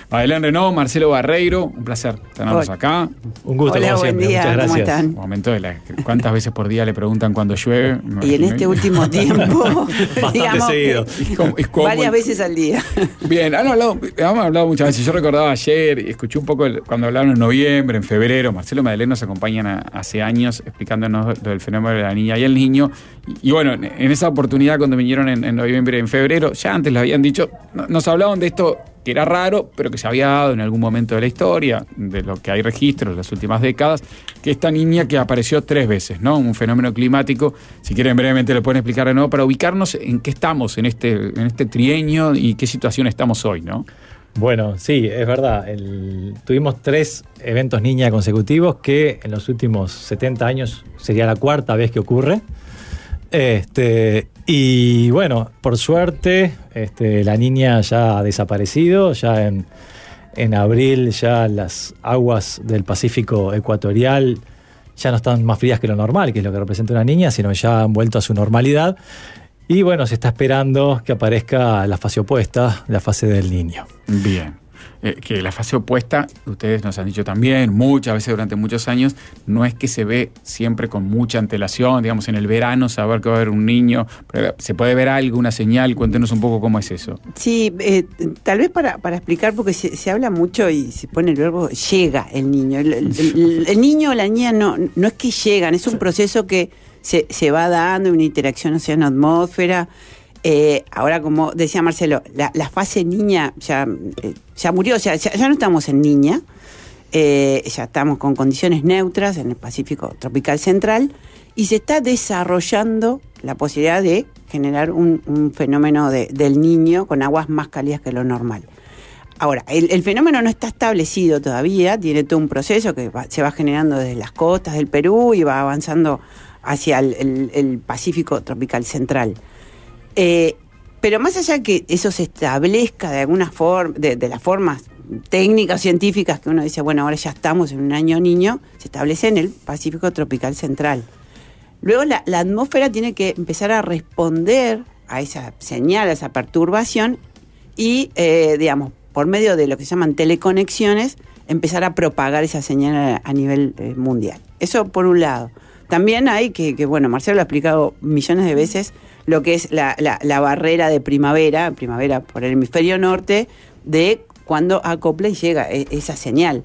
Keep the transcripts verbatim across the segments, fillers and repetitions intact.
Madeleine Renaud, Marcelo Barreiro, un placer tenerlos acá. Un gusto. Hola, buen día, muchas gracias. ¿cómo están? Un momento de la, ¿cuántas veces por día le preguntan cuando llueve? Y en este último tiempo, Bastante digamos, seguido. Es como- es como- varias veces al día. Bien, han hablado, hemos hablado muchas veces. Yo recordaba ayer, escuché un poco el- cuando hablaron en noviembre, en febrero. Marcelo y Madeleine nos acompañan a- hace años explicándonos lo del fenómeno de la niña y el niño. Y, y bueno, en, en esa oportunidad, cuando vinieron en, en noviembre y en febrero, ya antes lo habían dicho, no- nos hablaban de esto que era raro, pero que se había dado en algún momento de la historia, de lo que hay registros de las últimas décadas, que esta niña que apareció tres veces, ¿no? Un fenómeno climático. Si quieren brevemente lo pueden explicar de nuevo para ubicarnos en qué estamos en este, en este trienio y qué situación estamos hoy, ¿no? Bueno, sí, es verdad. El- tuvimos tres eventos niña consecutivos que en los últimos setenta años sería la cuarta vez que ocurre. Este, y bueno, por suerte, este, la niña ya ha desaparecido. Ya en, en abril ya las aguas del Pacífico ecuatorial ya no están más frías que lo normal, que es lo que representa una niña, sino ya han vuelto a su normalidad. Y bueno, se está esperando que aparezca la fase opuesta, la fase del niño. Bien. Eh, que la fase opuesta, ustedes nos han dicho también, muchas veces durante muchos años, no es que se ve siempre con mucha antelación, digamos, en el verano saber que va a haber un niño, pero ¿se puede ver algo, una señal? Cuéntenos un poco cómo es eso. Sí, eh, tal vez para, para explicar, porque se, se habla mucho y se pone el verbo llega el niño. El, el- el- el niño o la niña no, no es que llegan, es un proceso que se, se va dando, una interacción océano-atmósfera. Eh, ahora, como decía Marcelo, la, la fase niña ya, eh, ya murió, o sea, ya, ya no estamos en niña, eh, ya estamos con condiciones neutras en el Pacífico tropical central y se está desarrollando la posibilidad de generar un, un fenómeno de, del niño con aguas más cálidas que lo normal. Ahora, el, el fenómeno no está establecido todavía, tiene todo un proceso que va, se va generando desde las costas del Perú y va avanzando hacia el, el, el Pacífico tropical central. Eh, pero más allá que eso se establezca de alguna forma, de, de las formas técnicas científicas que uno dice, bueno, ahora ya estamos en un año niño, se establece en el Pacífico tropical central. Luego la, la atmósfera tiene que empezar a responder a esa señal, a esa perturbación y, eh, digamos, por medio de lo que se llaman teleconexiones, empezar a propagar esa señal a, a nivel eh, mundial. Eso por un lado. También hay que, que, bueno, Marcelo lo ha explicado millones de veces, lo que es la, la, la barrera de primavera, primavera por el hemisferio norte, de cuando acopla y llega e, esa señal.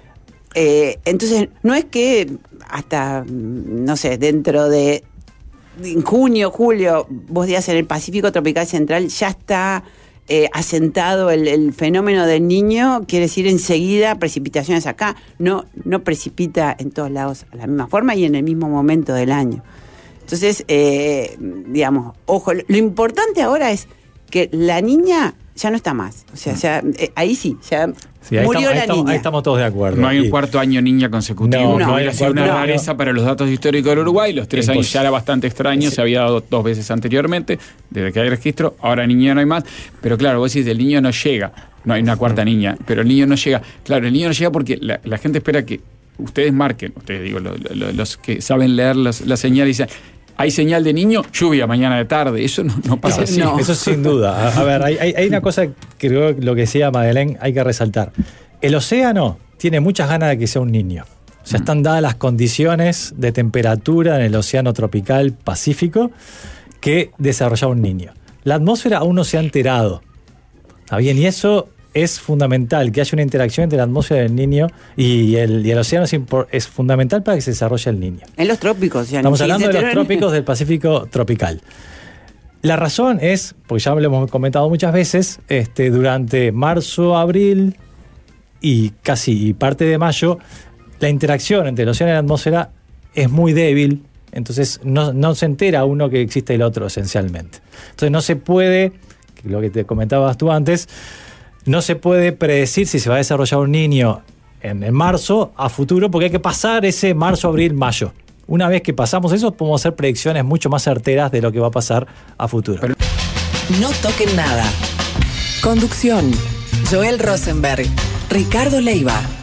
Eh, entonces, no es que hasta, no sé, dentro de en junio, julio, vos días en el Pacífico tropical central, ya está eh, asentado el, el fenómeno del niño, quiere decir enseguida precipitaciones acá. No, no precipita en todos lados a la misma forma y en el mismo momento del año. Entonces, eh, digamos, ojo, lo, lo importante ahora es que la niña ya no está más. O sea, ya, eh, ahí sí, ya Sí, ahí murió estamos, ahí la estamos- niña. ahí estamos todos de acuerdo. No hay un Y- cuarto año niña consecutivo, No, que no hubiera hay sido un una cuarto año. rareza para los datos históricos del Uruguay. Los tres Impos- años ya era bastante extraño, Sí. se había dado dos veces anteriormente, desde que hay registro, ahora niña no hay más. Pero claro, vos decís, el niño no llega, no hay una cuarta niña, pero el niño no llega. Claro, el niño no llega porque la, la gente espera que ustedes marquen, ustedes digo, lo- lo- los que saben leer las- la señal, dicen, hay señal de niño, lluvia mañana de tarde. Eso no, no pasa No, así. no. Eso sin duda. A, a ver, hay, hay- hay una cosa que creo que lo que decía Madeleine hay que resaltar. El océano tiene muchas ganas de que sea un niño. O sea, están dadas las condiciones de temperatura en el océano tropical Pacífico que desarrolla un niño. La atmósfera aún no se ha enterado. ¿Está bien? Y eso es fundamental, que haya una interacción entre la atmósfera del niño y el, y el océano es, impor- es fundamental para que se desarrolle el niño. En los trópicos. Ya Estamos ni hablando de siquiera los se enteran. trópicos del Pacífico tropical. La razón es, porque ya lo hemos comentado muchas veces, este, durante marzo, abril y casi parte de mayo, la interacción entre el océano y la atmósfera es muy débil, entonces no, no se entera uno que existe el otro esencialmente. Entonces no se puede, lo que te comentabas tú antes, no se puede predecir si se va a desarrollar un niño en, en marzo a futuro, porque hay que pasar ese marzo, abril, mayo. Una vez que pasamos eso, podemos hacer predicciones mucho más certeras de lo que va a pasar a futuro. Pero- No toquen nada. Conducción: Joel Rosenberg, Ricardo Leiva.